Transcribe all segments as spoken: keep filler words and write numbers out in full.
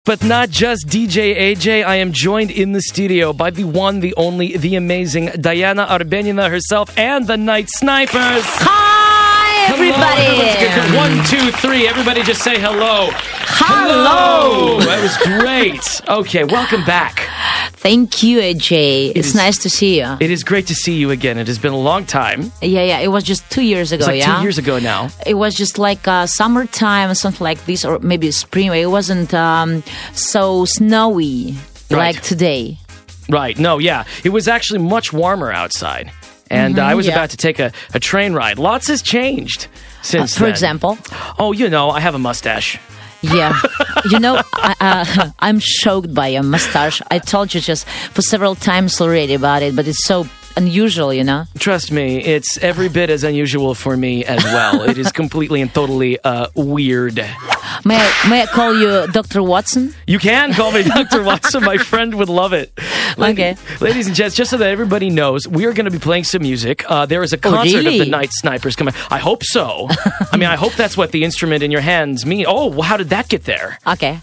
But not just D J A J. I am joined in the studio by the one, the only, the amazing Diana Arbenina herself and the Night Snipers. Hi, everybody. Hello. One, two, three. Everybody just say hello. Hello. Hello. That was great. Okay, welcome back. Thank you, A J. It's is, nice to see you. It is great to see you again. It has been a long time. Yeah, yeah. It was just two years ago, It's like yeah? two years ago now. It was just like uh, summertime, something like this, or maybe spring. It wasn't um, so snowy Right. like today. Right. No, yeah. It was actually much warmer outside. And Mm-hmm, uh, I was yeah. about to take a, a train ride. Lots has changed since Uh, for then. example? Oh, you know, I have a mustache. Yeah. You know, I, uh, I'm shocked by your mustache. I told you just for several times already about it, but it's so unusual, you know? Trust me, it's every bit as unusual for me as well. It is completely and totally uh, weird. May I, may I call you Doctor Watson? You can call me Doctor Watson. My friend would love it. Okay. Ladies and gents, just so that everybody knows, we are going to be playing some music. Uh, there is a concert really? of the Night Snipers coming. I hope so. I mean, I hope that's what the instrument in your hands mean. Oh, well, how did that get there? Okay.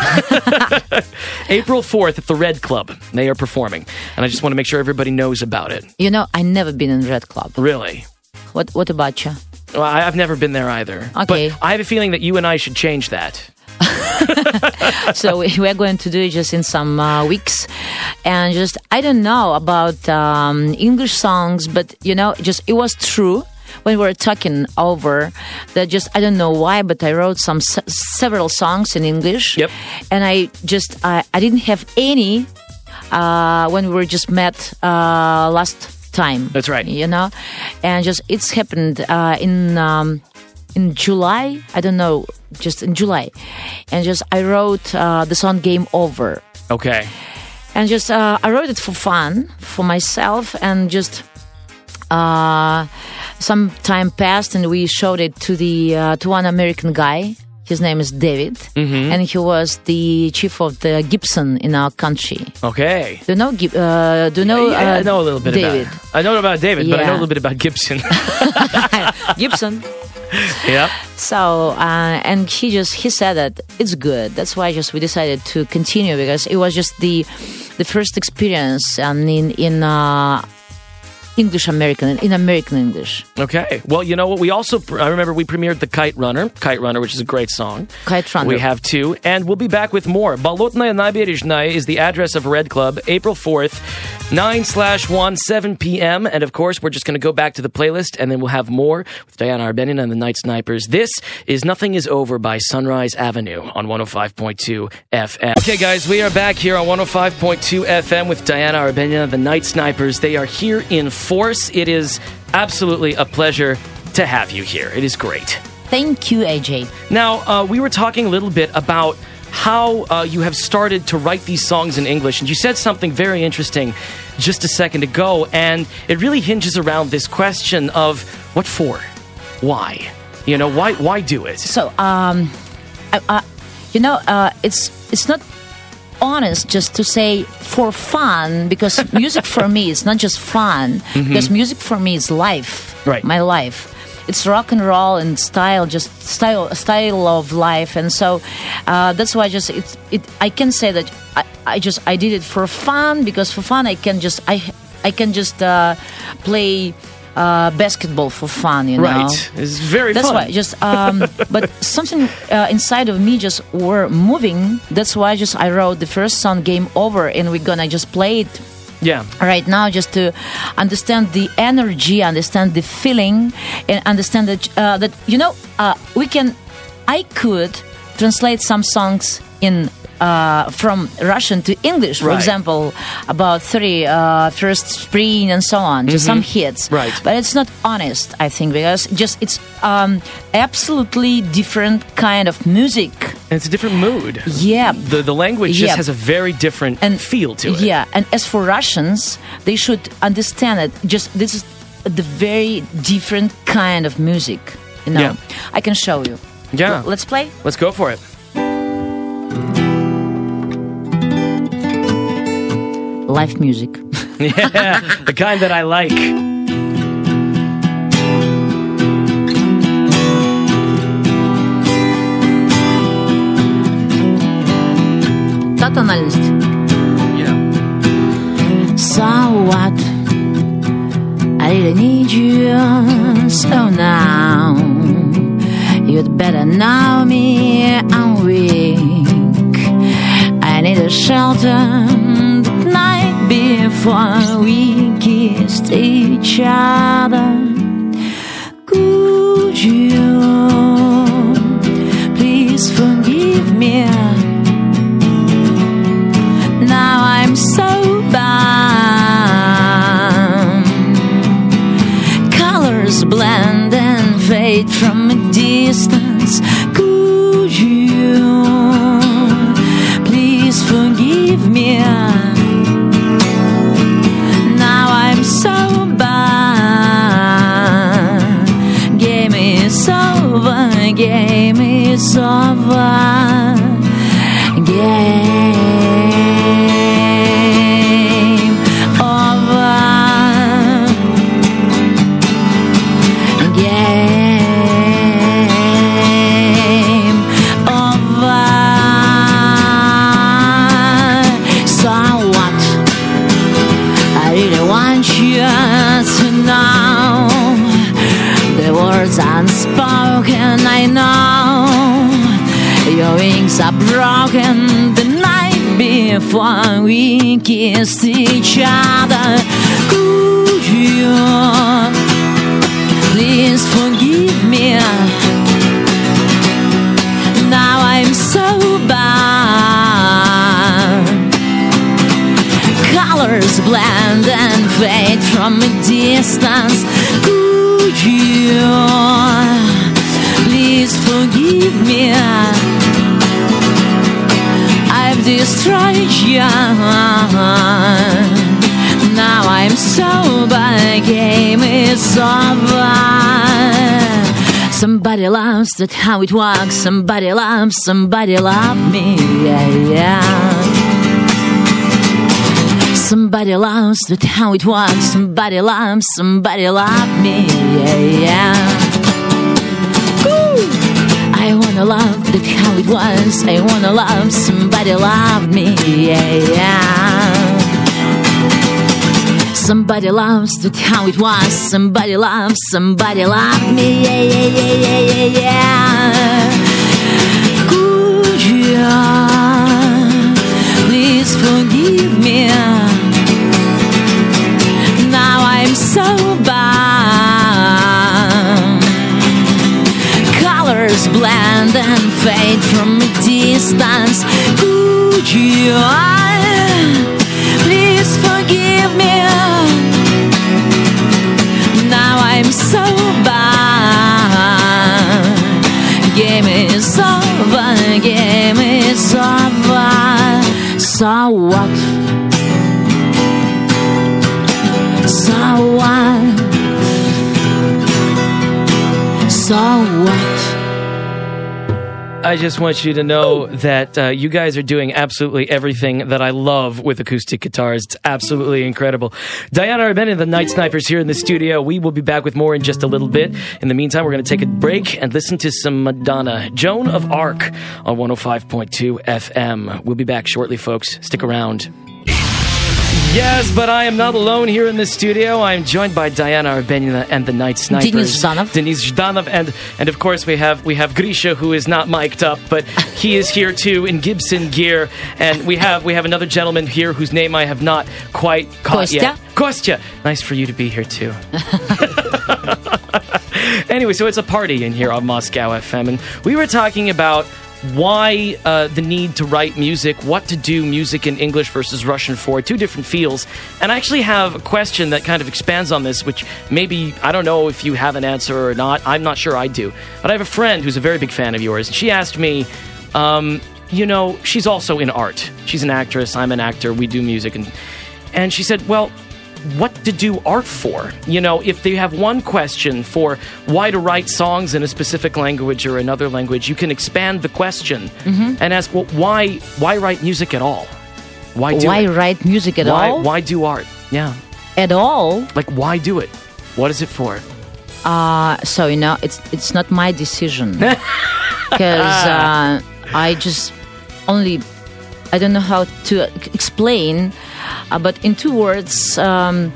April fourth at the Red Club. They are performing. And I just want to make sure everybody knows about it. You know, I never been in Red Club. Really? What What about you? Well, I, I've never been there either. Okay. But I have a feeling that you and I should change that. So we- we're going to do it just in some uh, weeks, and just I don't know about um, English songs, but you know, just it was true when we were talking over that. Just I don't know why, but I wrote some se- several songs in English. Yep. And I just I, I didn't have any uh, when we were just met uh, last time. That's right. You know, and just it's happened uh, in. Um, in July, I don't know, just in July. And just I wrote uh, the song Game Over. Okay. And just uh, I wrote it for fun, for myself. And just uh, some time passed and we showed it to the uh, to one American guy. His name is David. Mm-hmm. And he was the chief of the Gibson in our country. Okay. Do you know, Gib- uh, do you know yeah, uh, I know a little bit David? about I know about David, but I know a Yeah. little bit about Gibson. Gibson. Yeah. So, uh, and he just, he said that it's good. That's why just we decided to continue because it was just the the first experience um, in, in uh, English American, in American English. Okay. Well, you know what? We also, I remember we premiered the Kite Runner, Kite Runner, which is a great song. Kite Runner. We have two, and we'll be back with more. Bolotnaya Nabережная is the address of Red Club, April fourth, nine slash one, seven p.m. And of course, we're just going to go back to the playlist, and then we'll have more with Diana Arbenina and the Night Snipers. This is Nothing Is Over by Sunrise Avenue on one oh five point two F M. Okay, guys, we are back here on one oh five point two F M with Diana Arbenina, the Night Snipers. They are here in force. It is absolutely a pleasure to have you here. It is great. Thank you, A J. Now, uh, we were talking a little bit about how uh, you have started to write these songs in English, and you said something very interesting just a second ago, and it really hinges around this question of what for? Why? You know, why why do it? So, um, I, I, you know, uh, it's it's not honest just to say for fun, because music for me is not just fun, because music for me is life, Right. my life. It's rock and roll and style, just style, style of life, and so uh, that's why just it, it. I can say that I, I just I did it for fun, because for fun I can just I I can just uh, play uh, basketball for fun, you know. Right. It's very That's fun. why just um, but something uh, inside of me just were moving. That's why just I wrote the first song Game Over, and we're gonna just play it Yeah. right now just to understand the energy, understand the feeling, and understand that uh, that you know uh, we can I could translate some songs in uh, from Russian to English, for Right. example, about thirty uh, First Spring and so on, just some hits. Right. But it's not honest, I think, because just it's um, absolutely different kind of music. And it's a different mood. Yeah. The the language just Yeah. has a very different And feel to it. Yeah, and as for Russians, they should understand it. Just this is the very different kind of music. You know, Yeah. I can show you. Yeah. L- let's play. Let's go for it. Live music. Yeah, the kind that I like. Вся тональность. Yeah. So what? I really need you. So now you'd better know me. I'm weak. I need a shelter the night before we kissed each other. Could you please forgive me? Now I'm so bound. Colors blend and fade from a distance. Could you please forgive me? Now I'm so bound. Game is over. Game is over. Game over. Game over. So what? I really want you to know the words unspoken. I know your wings are broken. The night before we kissed each other. Could you please forgive me? Now I'm so bound. Colors blend and fade from a distance. Could you please forgive me? I've destroyed you. Now I'm sober. Game is over. Somebody loves that how it works. Somebody loves, somebody love me. Yeah, yeah. Somebody loves that how it works. Somebody loves, somebody love me. Yeah, yeah. Woo! I wanna love that how it was. I wanna love somebody love me. Yeah, yeah. Somebody loves that how it was. Somebody loves, somebody love me. Yeah, yeah, yeah, yeah, yeah, yeah. Could you please forgive me? Now I'm so bound. Colors blend and fade from a distance. Could you please forgive me? Now I'm so bound. Game is over. Game is over. So what? So what? So what? I just want you to know that uh, you guys are doing absolutely everything that I love with acoustic guitars. It's absolutely incredible. Diana Arbenina, the Night Snipers, here in the studio. We will be back with more in just a little bit. In the meantime, we're going to take a break and listen to some Madonna. Joan of Arc on one oh five point two F M. We'll be back shortly, folks. Stick around. Yes, but I am not alone here in the studio. I am joined by Diana Arbenina and the Night Snipers. Denis Zhdanov. Denis Zhdanov, and and of course we have we have Grisha, who is not mic'd up, but he is here too in Gibson gear. And we have we have another gentleman here whose name I have not quite caught Kostya. yet. Kostya. Nice for you to be here too. Anyway, so it's a party in here on Moscow F M, and we were talking about why uh, the need to write music, what to do music in English versus Russian for, two different feels. And I actually have a question that kind of expands on this, which maybe, I don't know if you have an answer or not. I'm not sure I do. But I have a friend who's a very big fan of yours, and she asked me, um, you know, she's also in art. She's an actress, I'm an actor, we do music. And, and she said, well, what to do art for? You know, if they have one question for why to write songs in a specific language or another language, you can expand the question mm-hmm. and ask, well, why why write music at all? Why do why it? write music at why, all? Why do art? Yeah. At all? Like, why do it? What is it for? Uh, so, you know, it's it's not my decision. Because uh, I just only I don't know how to explain, uh, but in two words, um,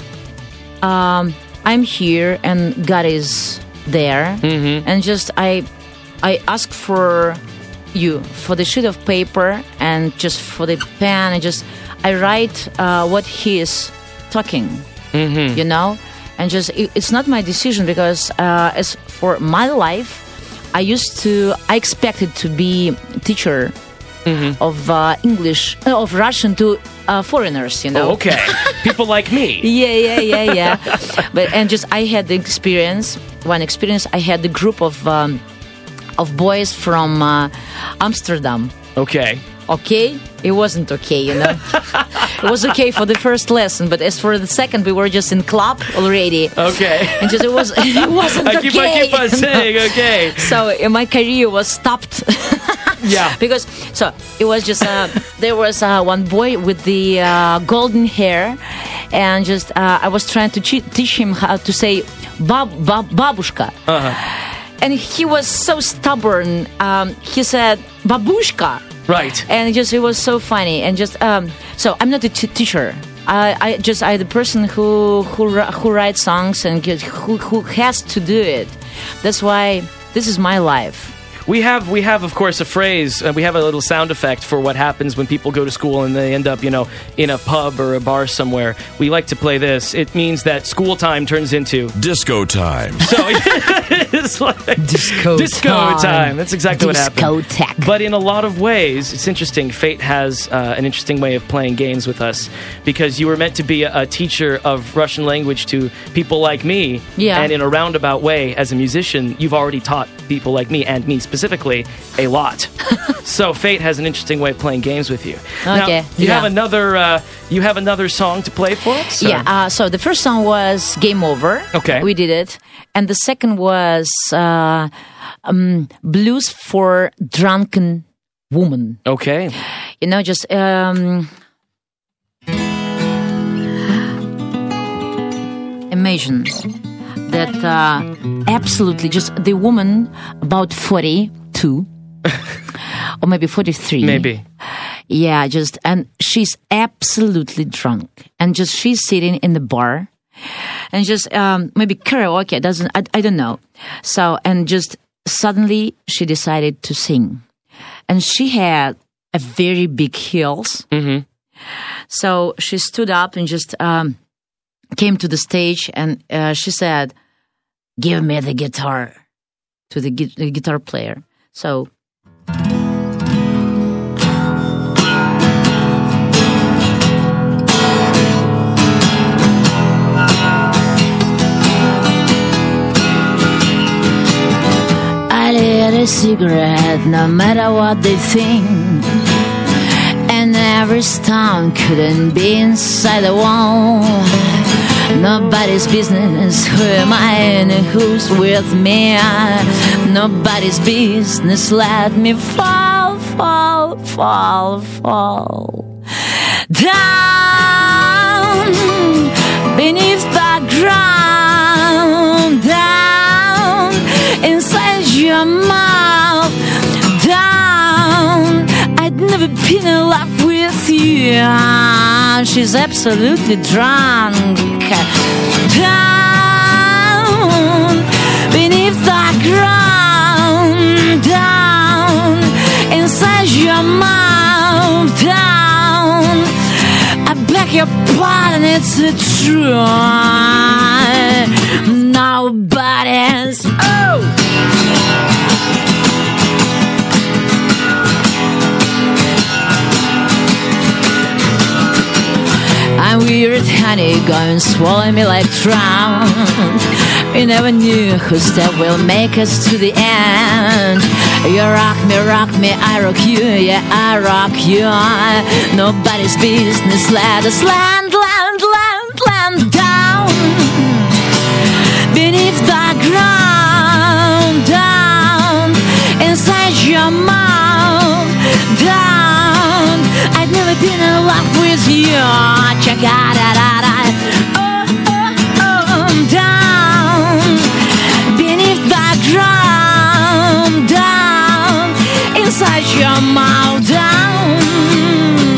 um, I'm here and God is there, mm-hmm. and just I, I ask for you for the sheet of paper and just for the pen, and just I write uh, what He is talking, mm-hmm. you know, and just it, it's not my decision because uh, as for my life, I used to I expected to be teacher. Mm-hmm. Of uh, English, uh, of Russian to uh, foreigners, you know. Oh, okay, people like me. Yeah, yeah, yeah, yeah. But and just I had the experience. One experience, I had the group of um, of boys from uh, Amsterdam. Okay. Okay, it wasn't okay, you know. It was okay for the first lesson, but as for the second, we were just in club already. Okay. And just it was it wasn't I okay. keep, I keep on saying okay. So uh, my career was stopped. Yeah. Because so it was just uh, there was uh, one boy with the uh, golden hair, and just uh, I was trying to che- teach him how to say bab bab babushka. Uh-huh. And he was so stubborn. Um, he said babushka. Right. And just it was so funny. And just um, so I'm not a t- teacher. I, I just I the person who who who writes songs and get, who who has to do it. That's why this is my life. We have, we have, of course, a phrase. Uh, we have a little sound effect for what happens when people go to school and they end up, you know, in a pub or a bar somewhere. We like to play this. It means that school time turns into disco time. So it's like disco, disco time. time. That's exactly disco what happened. Discotheque. But in a lot of ways, it's interesting. Fate has uh, an interesting way of playing games with us because you were meant to be a, a teacher of Russian language to people like me. Yeah. And in a roundabout way, as a musician, you've already taught people like me and me specifically. Specifically, a lot. So Fate has an interesting way of playing games with you. Okay. Now, you yeah. have another. Uh, you have another song to play for us. Yeah. Uh, so the first song was "Game Over." Okay. We did it, and the second was uh, um, "Blues for Drunken Woman." Okay. You know, just. Um, imagine that uh, absolutely just the woman about forty-two or maybe forty-three, maybe, yeah, just and she's absolutely drunk and just she's sitting in the bar and just um, maybe karaoke doesn't I, I don't know, so and just suddenly she decided to sing and she had a very big heels, mm-hmm. so she stood up and just um, came to the stage and uh, she said, "Give me the guitar," to the, gu- the guitar player. So. I lit a cigarette no matter what they think. And every stone couldn't be inside the wall. Nobody's business who am I and who's with me. Nobody's business let me fall, fall, fall, fall down beneath the ground, down inside your mouth, down. I'd never been in love with you. She's absolutely drunk. Down beneath the ground, down inside your mouth, down. I beg your pardon, it's the truth. Nobody's. Oh. I'm weird, honey, go and swallow me like trout. We never knew whose step will make us to the end. You rock me, rock me, I rock you, yeah, I rock you. Nobody's business, let us land, land, land, land down beneath the ground, down inside your mouth, down. I've never been in love with you. Check out that, oh, oh, oh, down beneath the ground, down inside your mouth, down.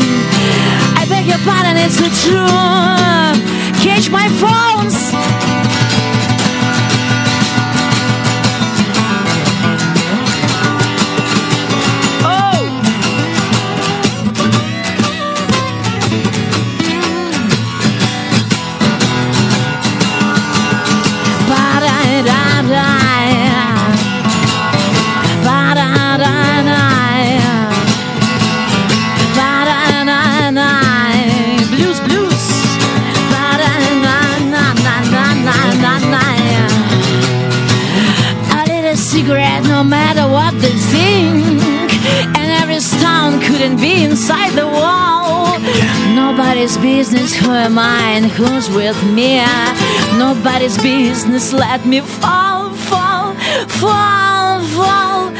Nobody's business who am I and who's with me. Nobody's business, let me fall, fall, fall, fall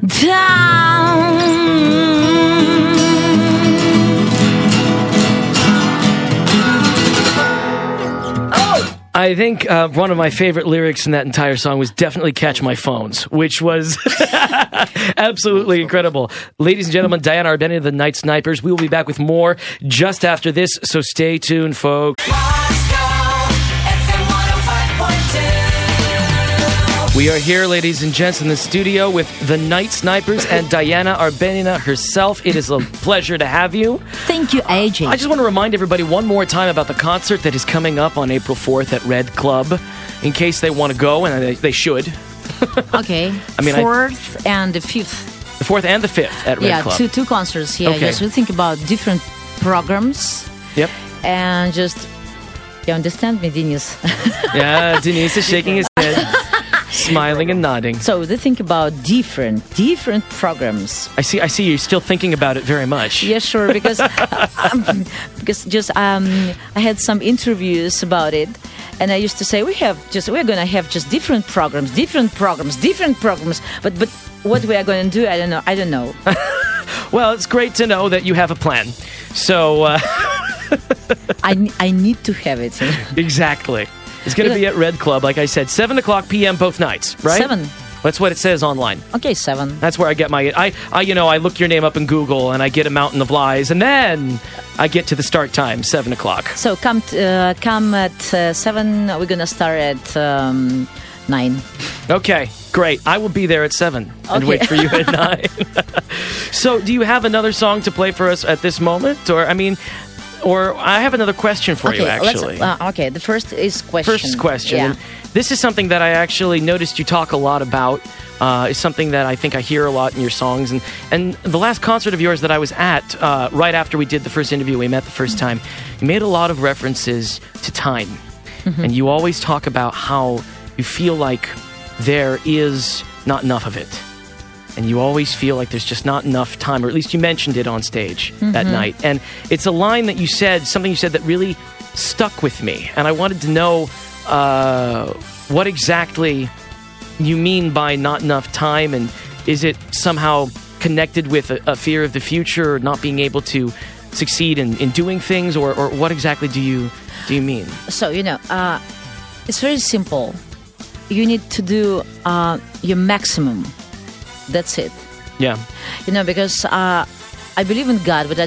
down. I think uh, one of my favorite lyrics in that entire song was definitely Catch My Phones, which was absolutely incredible. Ladies and gentlemen, Diana Arbenina, the Night Snipers. We will be back with more just after this, so stay tuned, folks. We are here, ladies and gents, in the studio with the Night Snipers and Diana Arbenina herself. It is a pleasure to have you. Thank you, A J. I just want to remind everybody one more time about the concert that is coming up on April fourth at Red Club, in case they want to go, and they, they should. Okay. I mean, fourth I, and the fifth. The fourth and the fifth at Red yeah, Club. Yeah, two, two concerts. Yeah, okay. Just we think about different programs. Yep. And just, you understand me, Denise? Yeah, Denise is shaking his head. Smiling and nodding. So they think about different, different programs. I see. I see. You're still thinking about it very much. Yeah, sure. Because uh, um, because just um, I had some interviews about it, and I used to say we have just we're gonna have just different programs, different programs, different programs. But but what we are going to do, I don't know. I don't know. Well, it's great to know that you have a plan. So uh... I I need to have it. Exactly. It's going to be at Red Club, like I said, seven o'clock p.m. both nights, right? Seven. That's what it says online. Okay, seven. That's where I get my... I, I, you know, I look your name up in Google, and I get a mountain of lies, and then I get to the start time, seven o'clock. So come t- uh, come at uh, seven. We're going to start at um, nine. Okay, great. I will be there at seven and okay. wait for you at nine. So do you have another song to play for us at this moment? Or, I mean... Or I have another question for okay, you, actually. Uh, okay, the first is question. First question. Yeah. And this is something that I actually noticed you talk a lot about. Uh, it's something that I think I hear a lot in your songs. And, and the last concert of yours that I was at, uh, right after we did the first interview, we met the first time, you made a lot of references to time. Mm-hmm. And you always talk about how you feel like there is not enough of it. And you always feel like there's just not enough time, or at least you mentioned it on stage mm-hmm. that night. And it's a line that you said, something you said that really stuck with me. And I wanted to know uh, what exactly you mean by not enough time, and is it somehow connected with a, a fear of the future, or not being able to succeed in, in doing things, or, or what exactly do you do you mean? So, you know, uh, it's very simple. You need to do uh, your maximum. That's it. Yeah. You know, because uh, I believe in God, but I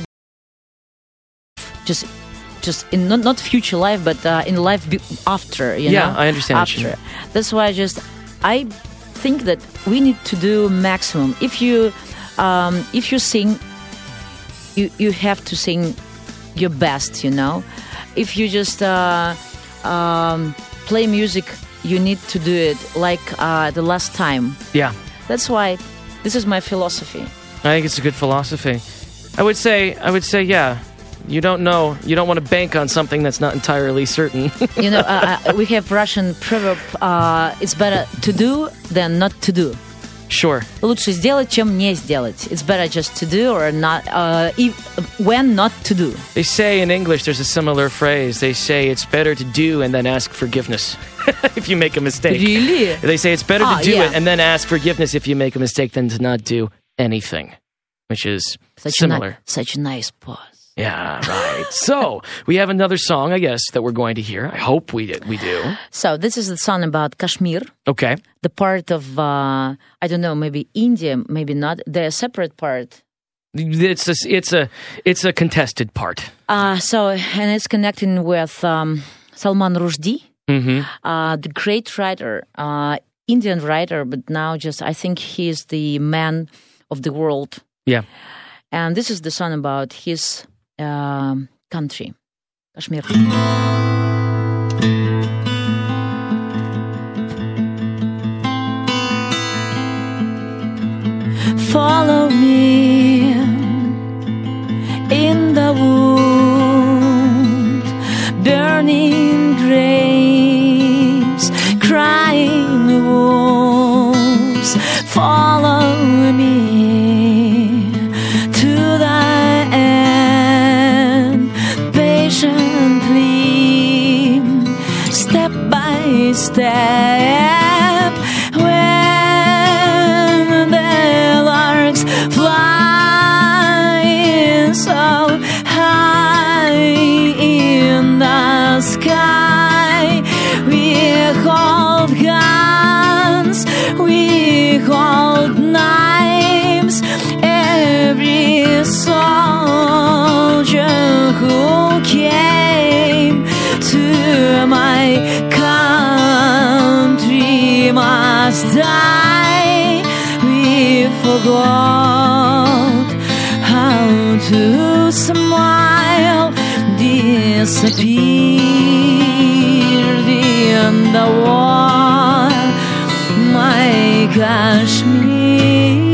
just, just in not, not future life, but uh, in life be- after. You yeah, know? I understand. After. That's why I just I think that we need to do maximum. If you um, if you sing, you you have to sing your best. You know, if you just uh, um, play music, you need to do it like uh, the last time. Yeah. That's why this is my philosophy. I think it's a good philosophy. I would say, I would say, yeah. You don't know. You don't want to bank on something that's not entirely certain. You know, uh, uh, we have Russian proverb. Uh, it's better to do than not to do. Sure. Лучше сделать, чем не сделать. It's better just to do or not. Uh, if, when not to do. They say in English, there's a similar phrase. They say it's better to do and then ask forgiveness if you make a mistake. Really? They say it's better ah, to do yeah. it and then ask forgiveness if you make a mistake than to not do anything, which is such similar. A ni- such a nice pause. Yeah, right. So we have another song, I guess, that we're going to hear. I hope we did. We do. So this is the song about Kashmir. Okay. The part of uh, I don't know, maybe India, maybe not. They're a separate part. It's a, it's a it's a contested part. Uh, so and it's connecting with um, Salman Rushdie, mm-hmm. uh, the great writer, uh, Indian writer, but now just I think he is the man of the world. Yeah. And this is the song about his. Um, country, Kashmir. Follow me in the wood, burning grapes, crying wolves. Follow me. step when the larks fly so high in the sky. We hold guns, we hold knives. Every soldier who came to my country must die. We forgot how to smile, disappeared in the war. My Kashmir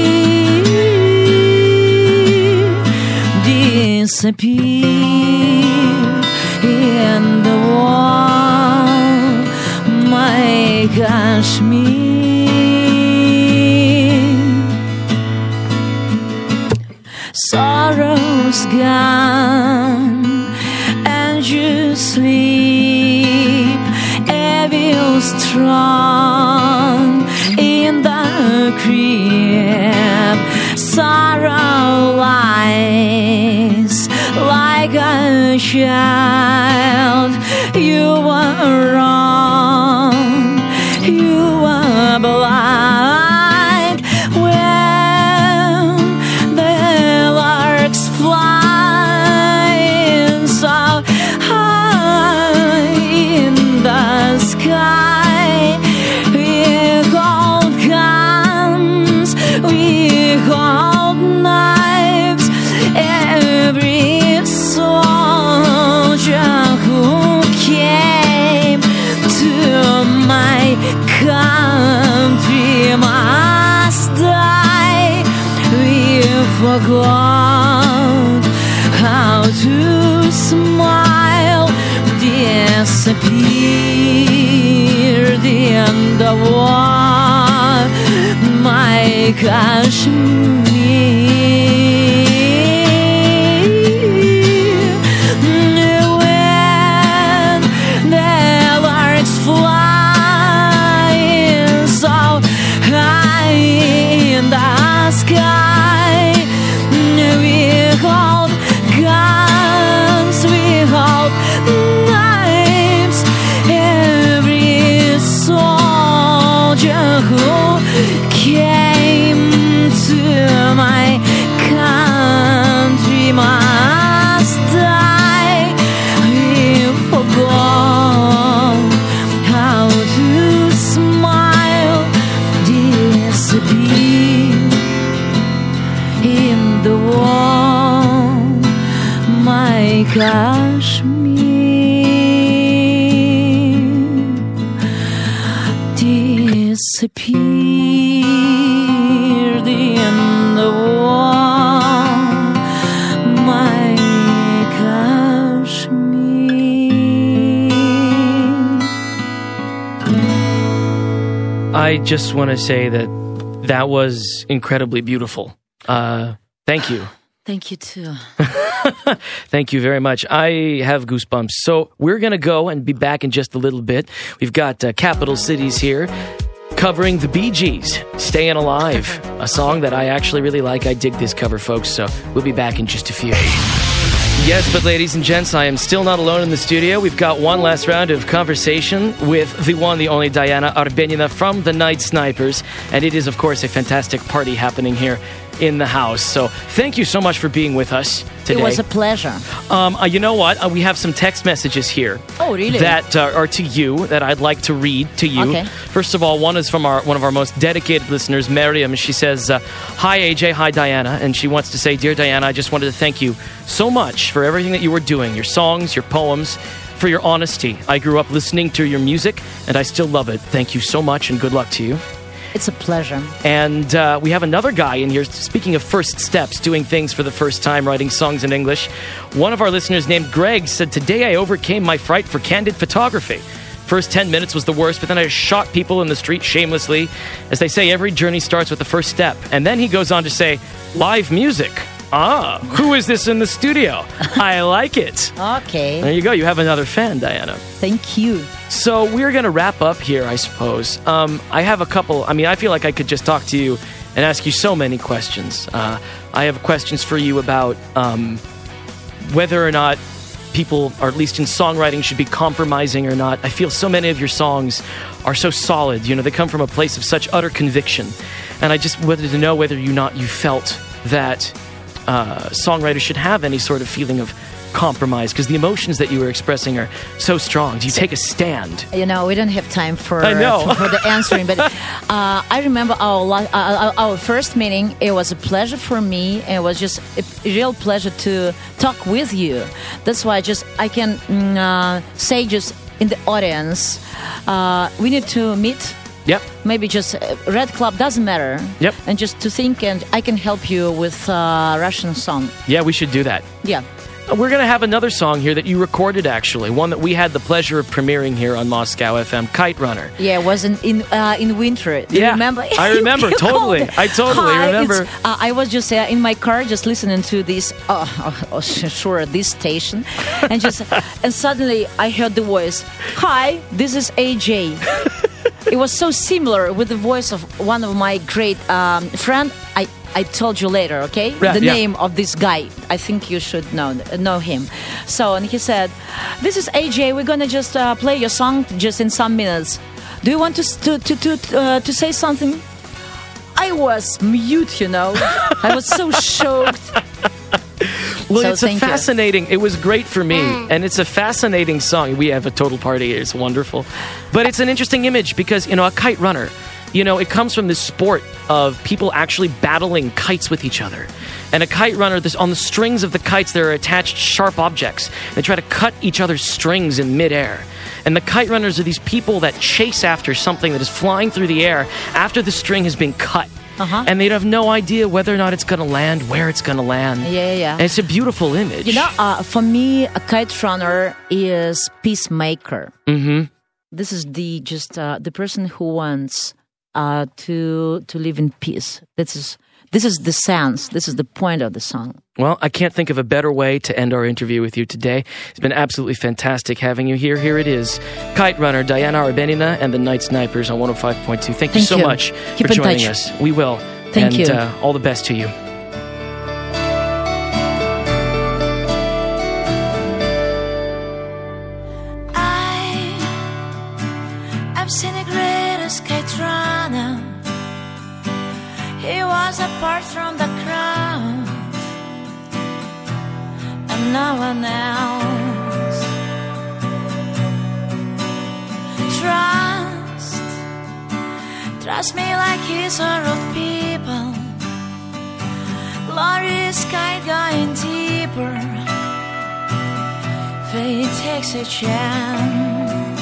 disappeared in the war. My Kashmir, sorrow's gone and you sleep, evil strong in the crib. Sorrow lies like a child. You were wrong, you were blind when the larks fly so high in the sky. We hold guns, we hold knives. Every soldier who came to my country must die. We forgot how to smile, disappeared in the war. My Kashmir, when the larks fly so high in the sky. We hold guns, we hold knives. Every soldier who came to my country must die. We forgot how to smile, disappear in the war. My Kashmir disappeared in the war. My Kashmir. I just want to say that that was incredibly beautiful. Uh, thank you. Thank you too. Thank you very much. I have goosebumps. So we're going to go and be back in just a little bit. We've got uh, Capital Cities here covering the Bee Gees, Staying Alive, a song that I actually really like. I dig this cover, folks, so we'll be back in just a few. Yes, but ladies and gents, I am still not alone in the studio. We've got one last round of conversation with the one, the only Diana Arbenina from the Night Snipers, and it is, of course, a fantastic party happening here in the house. So thank you so much for being with us today. It was a pleasure. Um, uh, you know what? Uh, we have some text messages here. Oh, really? That uh, are to you that I'd like to read to you. Okay. First of all, one is from our one of our most dedicated listeners, Miriam. She says, uh, "Hi A J, hi Diana," and she wants to say, "Dear Diana, I just wanted to thank you so much for everything that you were doing, your songs, your poems, for your honesty. I grew up listening to your music, and I still love it. Thank you so much, and good luck to you." It's a pleasure. And uh, we have another guy in here, speaking of first steps, doing things for the first time, writing songs in English. One of our listeners named Greg said, "Today I overcame my fright for candid photography. First ten minutes was the worst, but then I just shot people in the street shamelessly. As they say, every journey starts with the first step." And then he goes on to say, "Live music. Ah, who is this in the studio? I like it. Okay. There you go. You have another fan, Diana. Thank you. So we're going to wrap up here, I suppose. Um, I have a couple. I mean, I feel like I could just talk to you and ask you so many questions. Uh, I have questions for you about um, whether or not people, or at least in songwriting, should be compromising or not. I feel so many of your songs are so solid. You know, they come from a place of such utter conviction. And I just wanted to know whether you not you felt that uh, songwriters should have any sort of feeling of compromise, because the emotions that you were expressing are so strong. Do you take a stand? You know, we don't have time for I know. for, for the answering, but uh, I remember our, la- uh, our first meeting. It was a pleasure for me. It was just a real pleasure to talk with you. That's why I just I can mm, uh, say just in the audience, uh, we need to meet. Yep. Maybe just uh, Red Club, doesn't matter. Yep. And just to think, and I can help you with uh, Russian song. Yeah, we should do that. Yeah. We're going to have another song here that you recorded, actually. One that we had the pleasure of premiering here on Moscow F M, Kite Runner. Yeah, it was in in, uh, in winter. Do yeah, you remember? I remember, You totally. called. I totally Hi, remember. it's, Uh, I was just uh, in my car just listening to this, uh, oh, oh, sure, this station. And just and suddenly I heard the voice, "Hi, this is A J." It was so similar with the voice of one of my great um, friend. I, I told you later, okay? Yeah, the yeah. name of this guy. I think you should know know him. So, and he said, "This is A J. We're gonna just uh, play your song just in some minutes. Do you want to to to to, uh, to say something?" I was mute, you know. I was so shocked. Well, So it's a thank you. fascinating. It was great for me, and it's a fascinating song. We have a total party. It's wonderful, but it's an interesting image because you know a kite runner. You know, it comes from this sport of people actually battling kites with each other. And a kite runner, this, on the strings of the kites, there are attached sharp objects. They try to cut each other's strings in midair. And the kite runners are these people that chase after something that is flying through the air after the string has been cut. Uh-huh. And they have no idea whether or not it's going to land, where it's going to land. Yeah, yeah, yeah. And it's a beautiful image. You know, uh, for me, a kite runner is peacemaker. Mm-hmm. This is the just uh, the person who wants uh, to to live in peace. This is this is the sense. This is the point of the song. Well, I can't think of a better way to end our interview with you today. It's been absolutely fantastic having you here. Here it is, Kite Runner, Diana Arbenina, and the Night Snipers on one oh five point two. Thank you Thank so you. much Keep for in joining touch. us. We will. Thank and, you. Uh, all the best to you. I've seen the greatest kite runner. He was apart from the crowd, and no one else. Trust, trust me like he's a road people. Glorious kite going deeper. Fate takes a chance.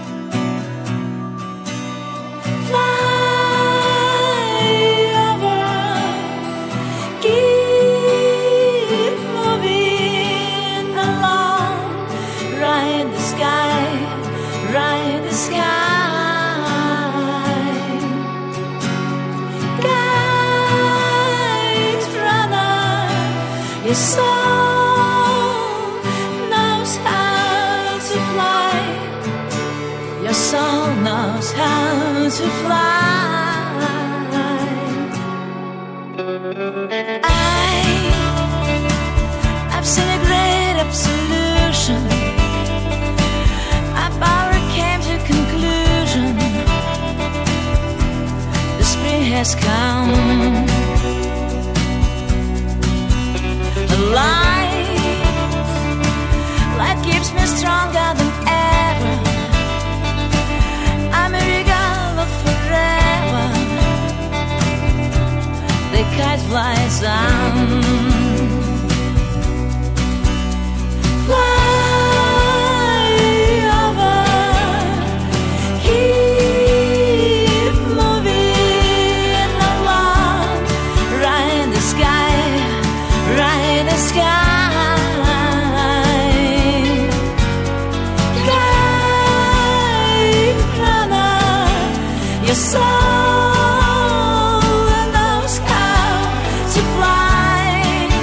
Your soul knows how to fly. Your soul knows how to fly. I, I've seen a great absolution. Our power came to conclusion. The spring has come. Life, life keeps me stronger than ever. I'm a regal of forever. The kite flies on. Fly over, keep moving along, right in the sky. Right in the sky, kite runner, your soul knows how to fly.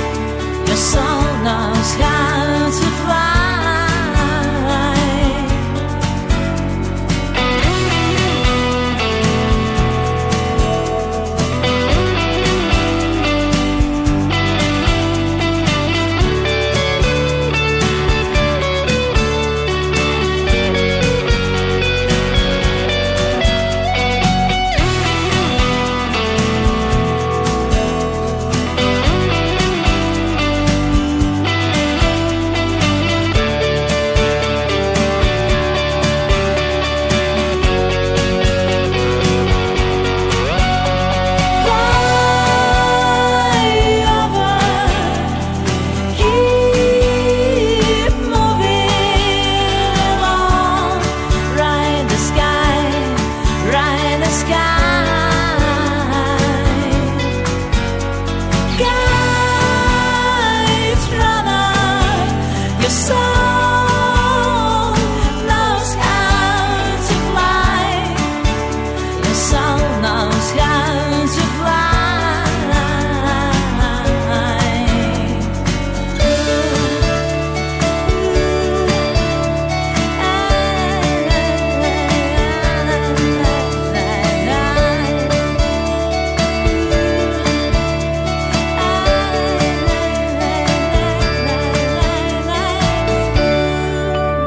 sun.